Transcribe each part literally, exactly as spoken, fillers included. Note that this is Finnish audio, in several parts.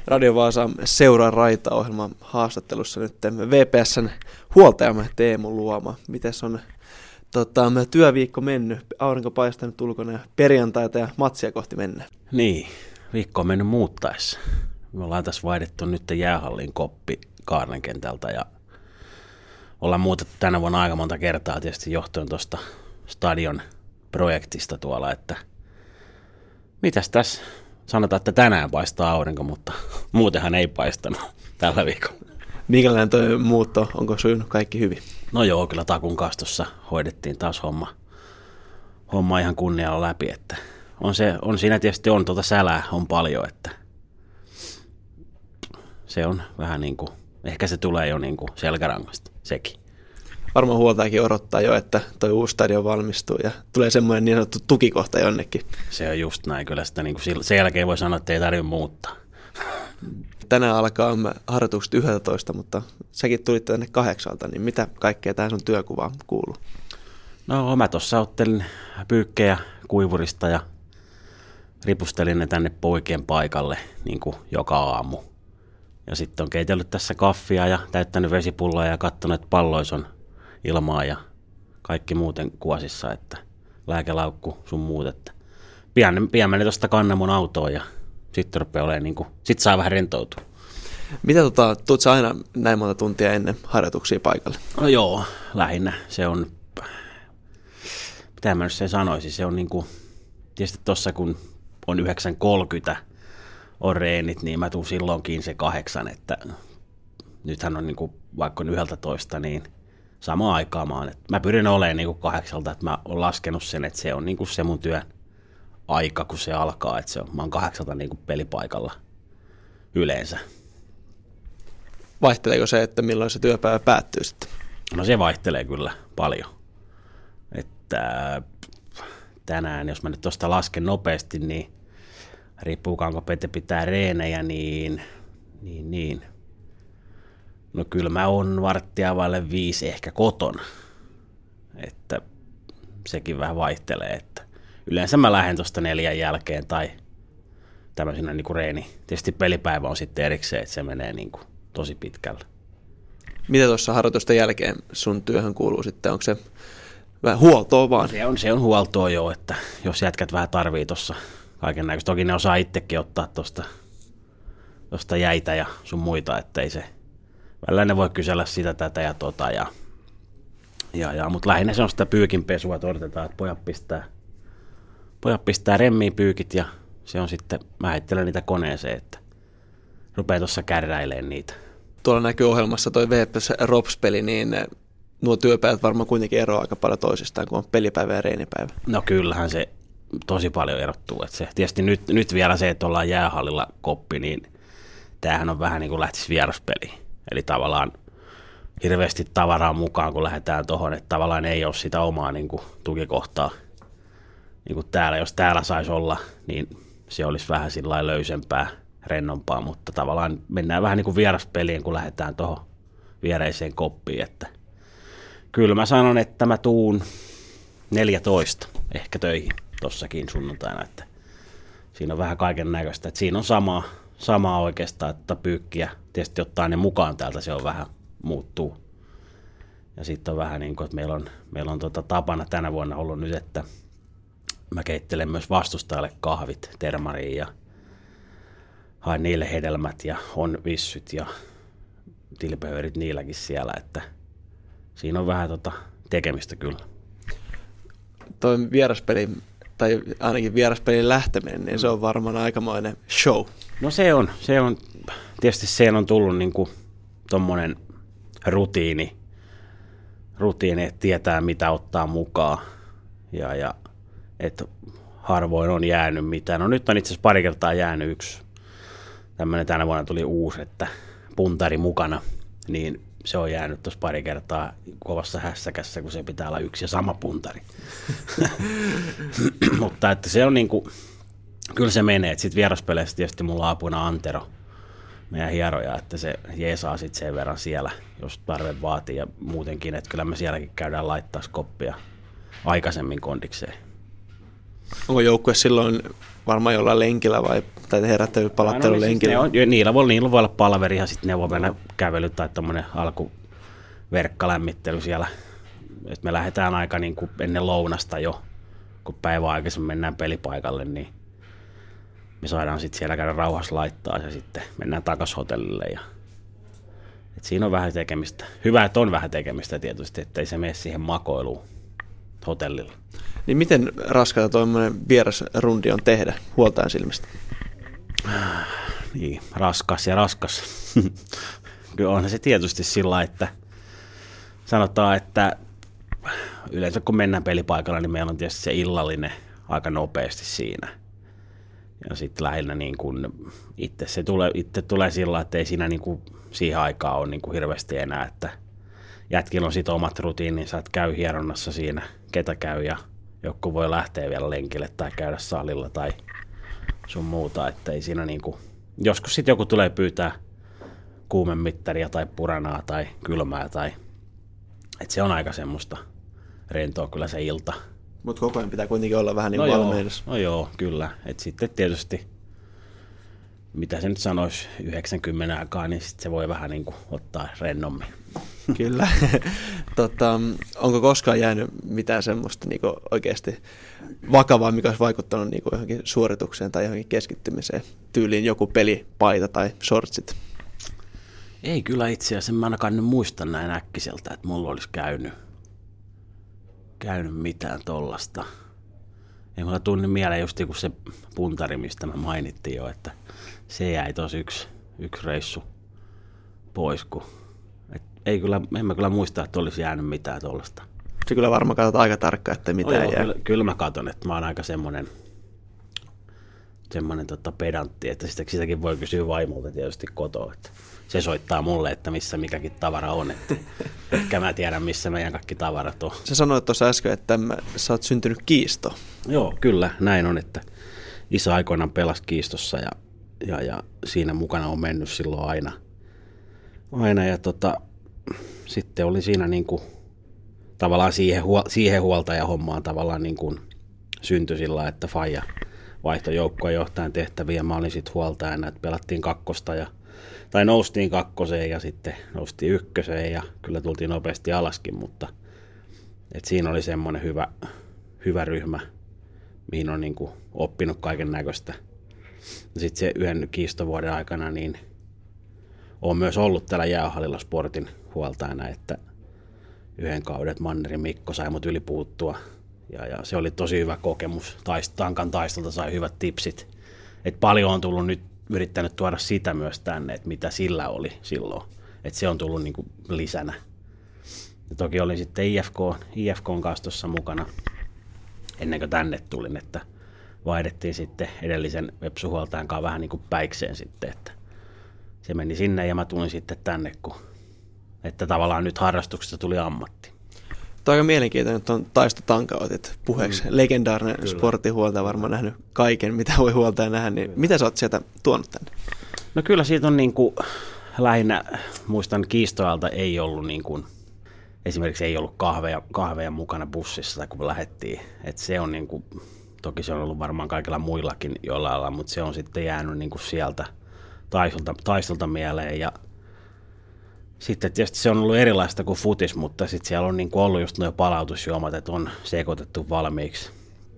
Radio Vaasan Seuraa raita-ohjelman haastattelussa nyt V P S:n huoltajamme Teemu Luoma. Mites on tota, työviikko mennyt? Aurinko paistanut ulkona ja perjantaita ja matsia kohti mennään. Niin, viikko on mennyt muuttaessa. Me ollaan tässä vaihdettu nyt jäähallin koppi Kaarlen kentältä ja ollaan muutettu tänä vuonna aika monta kertaa tietysti johtuen tuosta stadion projektista tuolla, että mitäs tässä? Sanotaan, että tänään paistaa aurinko, mutta muutenhan ei paistanut tällä viikolla. Minkälainen tuo muutto? Onko sujunut kaikki hyvin? No joo, kyllä Takun kastossa hoidettiin taas homma, homma ihan kunnialla läpi. Että on, se, on siinä tietysti on tuota sälää on paljon, että se on vähän niin kuin, ehkä se tulee jo niin kuin selkärangasta sekin. Varmaan huoltajakin odottaa jo, että tuo uusi stadion valmistuu ja tulee semmoinen niin sanottu tukikohta jonnekin. Se on just näin, kyllä sitä niin kuin sen jälkeen voi sanoa, että ei tarvitse muuttaa. Tänään alkaa harjoitukset yksitoista, mutta säkin tulit tänne kahdeksalta, niin mitä kaikkea tähän sun työkuvaan kuuluu? No mä tuossa ottelin pyykkejä kuivurista ja ripustelin ne tänne poikien paikalle niin kuin joka aamu. Ja sitten on keitellyt tässä kaffia ja täyttänyt vesipulloa ja katsonut, että pallois on ilmaa ja kaikki muuten kuosissa, että lääkelaukku sun muut, että pian, pian meni tuosta kannan mun autoon ja sitten rupeaa olemaan niin kuin, sit saa vähän rentoutua. Mitä tota, tuut sä aina näin monta tuntia ennen harjoituksia paikalle? No joo, lähinnä se on, mitä mä nyt sen sanoisin, se on niin kuin, tietysti tuossa kun on yhdeksän kolmekymmentä on reenit, niin mä tuun silloinkin se kahdeksan, että nythän on niin kuin, vaikka on yhdeltä toista, niin samaan aikaan mä oon, että mä pyrin olemaan niin kuin kahdeksalta, että mä oon laskenut sen, että se on niin kuin se mun työn aika, kun se alkaa, että se on, mä oon kahdeksalta niin kuin pelipaikalla yleensä. Vaihteleeko se, että milloin se työpäivä päättyy sitten? No se vaihtelee kyllä paljon. Että tänään, jos mä nyt tuosta lasken nopeasti, niin riippuukaanko Pete pitää reenejä, niin, niin, niin. No kyllä mä oon varttia vaille viisi ehkä kotona. Että sekin vähän vaihtelee, että yleensä mä lähden tuosta neljän jälkeen tai tämmöisenä niin kuin reeni. Tietysti pelipäivä on sitten erikseen, että se menee niin kuin tosi pitkälle. Mitä tuossa harjoitusten jälkeen sun työhön kuuluu sitten? Onko se vähän huoltoa vaan? Se on, se on huoltoa jo, että jos jätkät vähän tarvii tuossa kaiken näköistä. Toki ne osaa itsekin ottaa tuosta tosta jäitä ja sun muita, ettei se välillä ne voi kysellä sitä, tätä ja tota. Ja, ja, ja, mutta lähinnä se on sitä pyykinpesua, että odotetaan, että pojat pistää, pojat pistää remmiin pyykit ja se on sitten, mä heittelen niitä koneeseen, että rupeaa tuossa kärräilemään niitä. Tuolla näkyy ohjelmassa toi V P S Rops-peli, niin nuo työpäivät varmaan kuitenkin eroaa aika paljon toisistaan, kun on pelipäivä ja reenipäivä. No kyllähän se tosi paljon erottuu. Että se, tietysti nyt, nyt vielä se, että ollaan jäähallilla koppi, niin tämähän on vähän niin kuin lähtisi vieraspeli. Eli tavallaan hirveästi tavaraa mukaan, kun lähdetään tuohon, että tavallaan ei ole sitä omaa niin kuin tukikohtaa. Niin kuin täällä, jos täällä saisi olla, niin se olisi vähän sillä lailla löysempää, rennompaa, mutta tavallaan mennään vähän niin kuin vieraspeliin, kun lähdetään tuohon viereiseen koppiin. Että kyllä mä sanon, että mä tuun neljätoista ehkä töihin tossakin sunnuntaina, että siinä on vähän kaiken näköistä, että siinä on samaa, samaa oikeastaan, että pyykkiä tietysti ottaa ne mukaan täältä, se on vähän muuttuu. Ja sitten on vähän niin kuin, että meillä on, meillä on tota tapana tänä vuonna ollut nyt, että mä keittelen myös vastustajalle kahvit termariin ja haen niille hedelmät ja on vissyt ja tilpehöörit niilläkin siellä, että siinä on vähän tota tekemistä kyllä. Toi vieraspeli, tai ainakin vieraspelin lähteminen, niin se on varmaan aikamoinen show. No se on, se on, tietysti siihen on tullut niinku tommonen rutiini, rutiini, että tietää mitä ottaa mukaan ja, ja että harvoin on jäänyt mitään. No nyt on itse asiassa pari kertaa jäänyt yksi, tämmöinen tänä vuonna tuli uusi, että puntari mukana, niin se on jäänyt tuossa pari kertaa kovassa hässäkässä, kun se pitää olla yksi ja sama puntari. Mutta että se on niinku, kyllä se menee. Sitten vieraspeleissä tietysti mulla on apuna Antero, meidän hieroja, että se jeesaa sitten sen verran siellä, jos tarve vaatii ja muutenkin, että kyllä me sielläkin käydään laittaa koppia aikaisemmin kondikseen. Onko joukkue silloin varmaan jollain lenkillä vai tai herättänyt palattelun lenkillä? Siis on, niillä, voi, niillä voi olla palaveri ja sitten ne voi mennä kävely tai tuommoinen alkuverkkalämmittely siellä. Et me lähdetään aika niin kuin ennen lounasta jo, kun päivän aikaisemmin mennään pelipaikalle, niin me saadaan sitten siellä käydä rauhassa laittaa ja sitten mennään takaisin hotellille. Ja et siinä on vähän tekemistä. Hyvä, että on vähän tekemistä tietysti, ettei se mene siihen makoiluun hotellilla. Niin miten raskaata tuommoinen vierasrundi on tehdä huoltajan silmistä? Niin, raskas ja raskas. Kyllä onhan se tietysti sillä, että sanotaan, että yleensä kun mennään pelipaikalla, niin meillä on tietysti se illallinen aika nopeasti siinä. Ja sitten lähinnä niin kun itse se tulee, itse tulee sillä, että ei siinä niin kuin siihen aikaan ole niin kuin hirveästi enää, että jätkillä on sitten omat rutiininsa, että käy hieronnassa siinä, ketä käy ja joku voi lähteä vielä lenkille tai käydä salilla tai sun muuta, että ei siinä niin kuin, joskus sitten joku tulee pyytää kuumemittaria tai puranaa tai kylmää tai, että se on aika semmoista rentoa kyllä se ilta. Mutta koko ajan pitää kuitenkin olla vähän niin no valmiudessa. No joo, kyllä. Et sitten tietysti, mitä se nyt sanoisi, yhdeksänkymmentä aikaa, niin sit se voi vähän niin kuin ottaa rennommin. Kyllä. tota, onko koskaan jäänyt mitään semmoista niin kuin oikeasti vakavaa, mikä olisi vaikuttanut niin kuin johonkin suoritukseen tai johonkin keskittymiseen? Tyyliin joku pelipaita tai shortsit? Ei kyllä itse asiassa, mä ainakaan nyt muista näin äkkiseltä, että mulla olisi käynyt. käynyt mitään tollasta. Ja mulla tuli mieleen just kun se puntari, mistä mä mainittiin jo, että se jäi tos yksi, yksi reissu pois. Kun, et ei kyllä, en mä kyllä muista, että olisi jäänyt mitään tollasta. Se kyllä varmaan katsot aika tarkkaan, että mitään no, jää. Kyllä, kyllä mä katon, että mä oon aika semmonen, semmonen tota pedantti, että sitä, sitäkin voi kysyä vaimolta tietysti kotoa, että se soittaa mulle, että missä mikäkin tavara on, että ehkä mä tiedän, missä meidän kaikki tavarat on. Sä sanoit tuossa äsken, että sä oot syntynyt Kiisto. Joo, kyllä, näin on, että isä aikoinaan pelasi Kiistossa ja, ja, ja siinä mukana on mennyt silloin aina. aina ja tota, sitten oli siinä niinku, tavallaan siihen, huol- siihen huoltajahommaan tavallaan niinku syntyi sillä, että faija vaihtoi joukkoon johtajan tehtäviä. Mä olin sitten huoltajana, että pelattiin kakkosta ja tai noustiin kakkoseen ja sitten noustiin ykköseen ja kyllä tultiin nopeasti alaskin, mutta et siinä oli semmoinen hyvä, hyvä ryhmä, mihin on niinku oppinut kaiken näköistä. Sitten se yhden kiistovuoden aikana niin olen myös ollut täällä Jäähallilla Sportin huoltajana, että yhden kauden Mannerin Mikko sai mut yli puuttua ja, ja se oli tosi hyvä kokemus. Taist, tankan taistolta sai hyvät tipsit. Et paljon on tullut nyt yrittänyt tuoda sitä myös tänne, että mitä sillä oli silloin. Että se on tullut niinku lisänä. Ja toki olin sitten I F K, I F K:n kanssa tuossa mukana ennen kuin tänne tulin, että vaihdettiin sitten edellisen Vepsuhuoltajan kanssa vähän niin kuin päikseen sitten, että se meni sinne ja mä tulin sitten tänne, kun, että tavallaan nyt harrastuksesta tuli ammatti. Tämä on aika mielenkiintoinen, että on Taisto Tanka otit puheeksi. Mm. Legendaarinen Kyllä. sporttihuoltaja, varmaan nähnyt kaiken, mitä voi huoltaja nähdä. Niin mitä sä oot sieltä tuonut tänne? No kyllä siitä on niin kuin, lähinnä, muistan Kiistoalta ei ollut niin kuin, esimerkiksi ei ollut kahveja, kahveja mukana bussissa, kun me lähdettiin. Et se on niin kuin, toki se on ollut varmaan kaikilla muillakin jollain lailla, mutta se on sitten jäänyt niin kuin sieltä taistolta, taistolta mieleen. Ja sitten tietysti se on ollut erilaista kuin futis, mutta sitten siellä on niin kuin ollut just nuo palautusjuomat, että on sekoitettu valmiiksi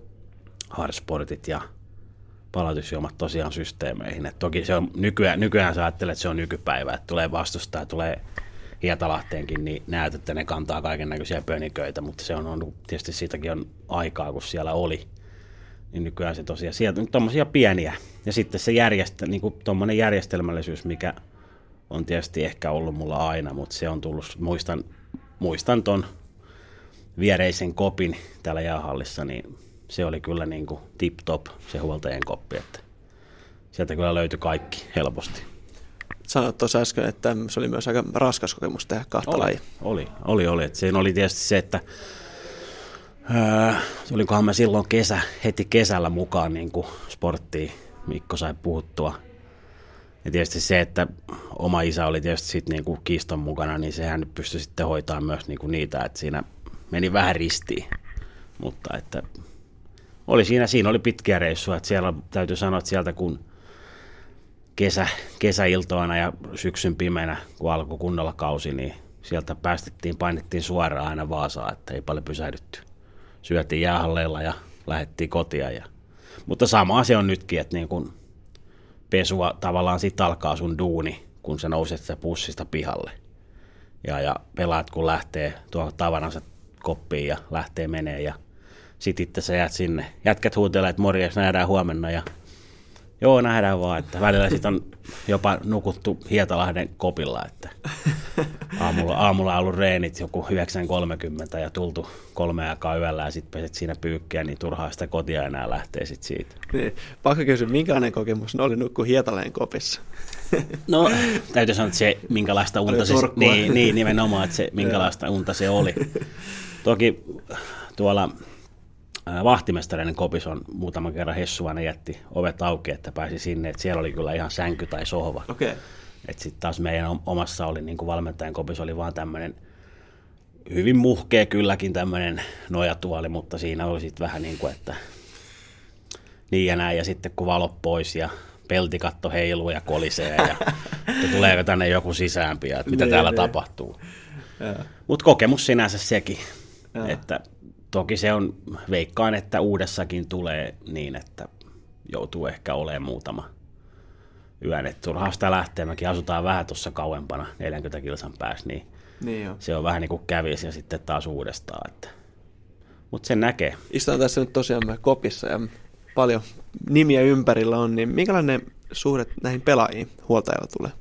hardsportit ja palautusjuomat tosiaan systeemeihin. Et toki se on nykyään, nykyään sä ajattelet, että se on nykypäivä, että tulee vastustaa, tulee Hietalahteenkin, niin näet, että ne kantaa kaiken näköisiä pöniköitä, mutta se on ollut, tietysti siitäkin on aikaa, kun siellä oli. Niin nykyään se tosiaan, sieltä on tommosia pieniä. Ja sitten se järjestel, niin kuin tommonen järjestelmällisyys, mikä on tietysti ehkä ollut mulla aina, mutta se on tullut, muistan, muistan ton viereisen kopin täällä Jäähallissa, niin se oli kyllä niin kuin tip-top se huoltajien koppi, että sieltä kyllä löytyi kaikki helposti. Sanoit tuossa äsken, että se oli myös aika raskas kokemus tehdä kahta oli, lajia. Oli, oli, oli. Et siinä oli tietysti se, että öö, olinkohan mä silloin kesä, heti kesällä mukaan niin kuin sporttiin, Mikko sai puhuttua. Ja tietysti se, että oma isä oli tietysti sitten niin kuin Kiiston mukana, niin sehän pystyi sitten hoitamaan myös niin kuin niitä, että siinä meni vähän ristiin. Mutta että oli siinä, siinä oli pitkiä reissuja, että siellä täytyy sanoa, että sieltä kun kesä, kesäiltoina ja syksyn pimeänä, kun alkoi kunnolla kausi, niin sieltä päästettiin, painettiin suoraan aina Vaasaan, että ei paljon pysähdytty. Syötiin jäähalleilla ja lähdettiin kotia. Ja, mutta sama asia on nytkin, että niin kun pesua tavallaan sitten alkaa sun duuni, kun sä nouset sitä bussista pihalle. Ja, ja pelaat kun lähtee tuohon tavaransa koppiin ja lähtee menee ja sit itse sä jäät sinne. Jätkät huutelee, että morjens, nähdään huomenna ja joo, nähdään vaan, että välillä sit on jopa nukuttu Hietalahden kopilla, että aamulla, aamulla on ollut reenit joku yhdeksän kolmekymmentä ja tultu kolme aikaa yöllä ja sit peset siinä pyykkiä, niin turhaa sitä kotia enää lähtee sit siitä. Niin, pakko kysyä, minkälainen kokemus oli nukkua Hietalahden kopissa? No, täytyy sanoa, että se minkälaista unta se, niin, niin, nimenomaan, että se minkälaista unta se oli. Toki tuolla vahtimestareiden kopissa on muutaman kerran Hessuvainen jätti ovet auki, että pääsi sinne, että siellä oli kyllä ihan sänky tai sohva. Okay. Että sitten taas meidän omassa oli, niin kuin valmentajan kopissa oli vaan tämmöinen hyvin muhkea kylläkin tämmöinen nojatuoli, mutta siinä oli sitten vähän niin kuin, että niin ja näin, ja sitten kun valot pois ja peltikatto heiluu ja kolisee ja tuleeko tänne joku sisäänpiä, että mitä niin, täällä niin tapahtuu. Mutta kokemus sinänsä sekin, ja että toki se on, veikkaan, että uudessakin tulee niin, että joutuu ehkä olemaan muutama yön. Että turhaa sitä lähtee, mekin asutaan vähän tuossa kauempana, neljäkymmentä kilsan päässä, niin, niin se on vähän niin kuin kävisi ja sitten taas uudestaan. Että. Mutta sen näkee. Istutaan tässä nyt tosiaan kopissa ja paljon nimiä ympärillä on, niin minkälainen suhde näihin pelaajiin huoltajalla tulee?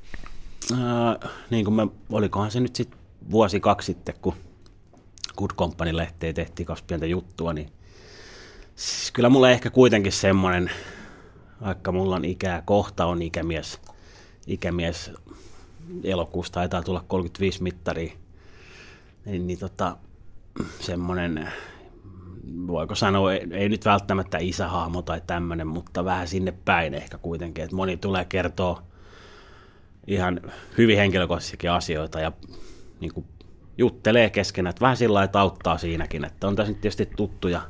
Äh, niin kuin me, olikohan se nyt sitten vuosi kaksi sitten, kun Good Company-lehteen tehtiin kaksi pientä juttua, niin siis kyllä mulla ehkä kuitenkin semmoinen, vaikka mulla on ikää, kohta on ikämies, ikämies elokuussa taitaa tulla kolmekymmentäviisi mittaria, niin, niin tota, semmoinen, voiko sanoa, ei, ei nyt välttämättä isähahmo tai tämmöinen, mutta vähän sinne päin ehkä kuitenkin, että moni tulee kertoa ihan hyvin henkilökohtaisiakin asioita ja niin kuin juttelee keskenään, että vähän sillä lailla auttaa siinäkin, että on tässä nyt tietysti tuttuja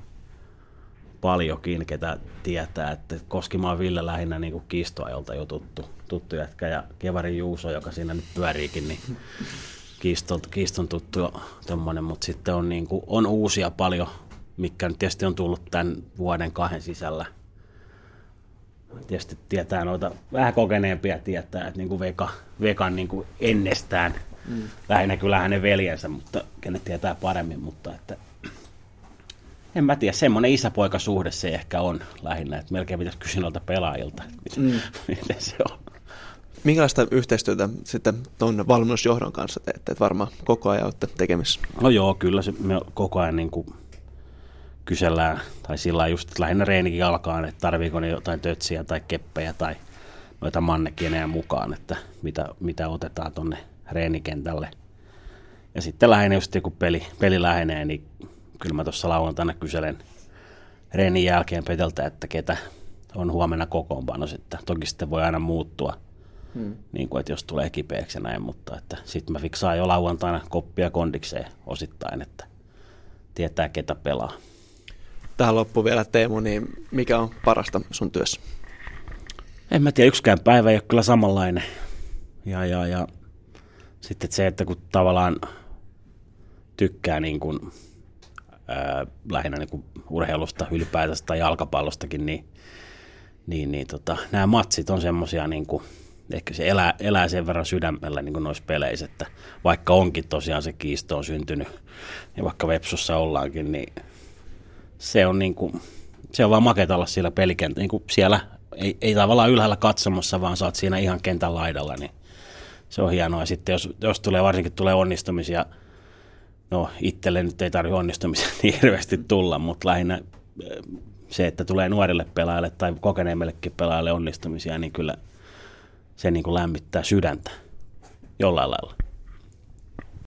paljonkin, ketä tietää, että Koskimaan Ville lähinnä niin kuin kiistoajolta jo tuttu, tuttu jätkä ja Kevari Juuso, joka siinä nyt pyöriikin, niin kiiston, kiiston tuttu tommonen, mutta sitten on, niin kuin, on uusia paljon, mitkä nyt tietysti on tullut tämän vuoden kahden sisällä. Tietysti tietää noita vähän kokeneempia tietää, että niin kuin Veka, Vekan niin kuin ennestään, mm. lähinnä kyllä hänen veljensä, mutta kenet tietää paremmin, mutta että en mä tiedä, semmoinen isäpoikasuhde se ehkä on lähinnä, että melkein pitäisi kysyä noilta pelaajilta, että mm. miten se on. Minkälaista yhteistyötä sitten tuon valmennusjohdon kanssa teette, että varmaan koko ajan olette tekemissä? No joo, kyllä se me koko ajan niin kuin kysellään, tai sillä lailla just, että lähinnä reenikin alkaa, että tarviiko ne jotain tötsiä tai keppejä tai noita mannekineja mukaan, että mitä, mitä otetaan tuonne reenikentälle. Ja sitten lähinnä just kun peli, peli lähenee, niin kyllä mä tuossa lauantaina kyselen reenin jälkeen Peteltä, että ketä on huomenna kokoonpanos, että toki sitten voi aina muuttua, hmm. niin kuin, että jos tulee kipeäksi ja näin, mutta että sitten mä fiksaan jo lauantaina koppia kondikseen osittain, että tietää ketä pelaa. Tähän loppuun vielä Teemu, niin mikä on parasta sun työssä? En mä tiedä, yksikään päivä ei ole kyllä samanlainen. Ja, ja, ja sitten se, että kun tavallaan tykkää niin kuin, ää, lähinnä niin kuin urheilusta ylipäätänsä tai jalkapallostakin, niin, niin, niin tota, nämä matsit on semmoisia, niin kuin, ehkä se elää, elää sen verran sydämellä niin kuin noissa peleissä, että vaikka onkin tosiaan se kiisto on syntynyt, ja vaikka Vepsussa ollaankin, niin se on, niin kuin, se on vaan makeata olla siellä pelikentällä, niin kuin siellä ei, ei tavallaan ylhäällä katsomassa, vaan sä oot siinä ihan kentän laidalla, niin se on hienoa. Ja sitten jos, jos tulee, varsinkin tulee onnistumisia, no itselle nyt ei tarvitse onnistumisia niin hirveästi tulla, mutta lähinnä se, että tulee nuorille pelaajille tai kokeneemmillekin pelaajille onnistumisia, niin kyllä se niin kuin lämmittää sydäntä jollain lailla.